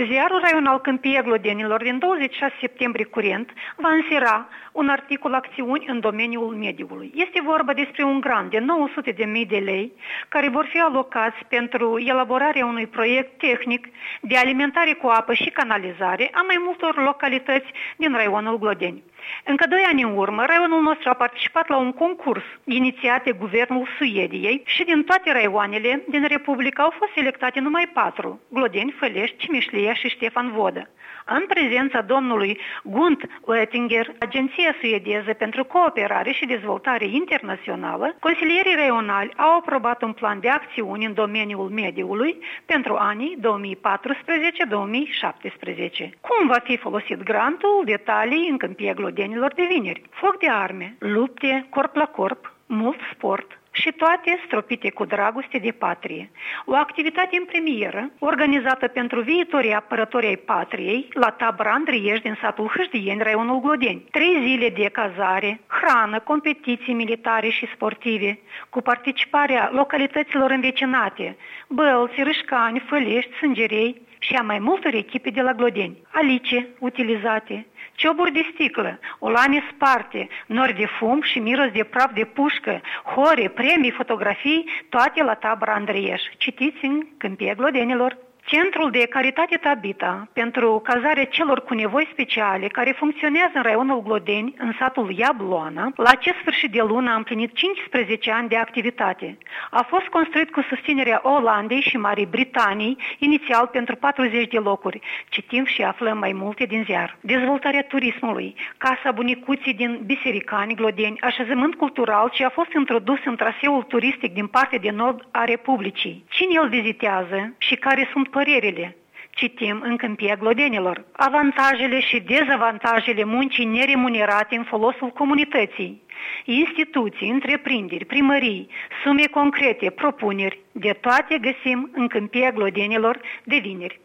Ziarul raional Câmpia Glodenilor din 26 septembrie curent va însera un articol acțiuni în domeniul mediului. Este vorba despre un grant de 900.000 de lei care vor fi alocați pentru elaborarea unui proiect tehnic de alimentare cu apă și canalizare a mai multor localități din raionul Glodeni. Încă 2 ani în urmă, raionul nostru a participat la un concurs inițiat de guvernul Suediei și din toate raioanele din Republică au fost selectate numai 4: Glodeni, Fălești, Cimișlia și Ștefan Vodă. În prezența domnului Gund Oettinger, Agenția Suedeză pentru Cooperare și Dezvoltare Internațională, consilierii raionali au aprobat un plan de acțiuni în domeniul mediului pentru anii 2014-2017. Cum va fi folosit grantul? Detalii în Câmpia Glodenilor de vineri. Foc de arme, lupte corp la corp, mult sport și toate stropite cu dragoste de patrie. O activitate în premieră, organizată pentru viitorii apărători ai patriei, la tabăra Andrieș din satul Hâșdieni, raionul Glodeni. 3 zile de cazare, hrană, competiții militare și sportive, cu participarea localităților învecinate, Bălți, Râșcani, Fălești, Sângerei și a mai multor echipe de la Glodeni. Alice utilizate, cioburi de sticlă, olane sparte, nori de fum și miros de praf de pușcă, hore, premii, fotografii, toate la tabăra Andrieș. Citiți în Câmpia Glodenilor. Centrul de Caritate Tabita pentru cazarea celor cu nevoi speciale care funcționează în raionul Glodeni, în satul Iabloana, la acest sfârșit de lună a împlinit 15 ani de activitate. A fost construit cu susținerea Olandei și Marii Britanii, inițial pentru 40 de locuri. Citim și aflăm mai multe din ziar. Dezvoltarea turismului, Casa Bunicuții din Bisericani, Glodeni, așezământ cultural ce a fost introdus în traseul turistic din partea de nord a Republicii. Cine îl vizitează și care sunt părerile? Citim în Câmpia Glodenilor. Avantajele și dezavantajele muncii neremunerate în folosul comunității. Instituții, întreprinderi, primării, sume concrete, propuneri, de toate găsim în Câmpia Glodenilor de vineri.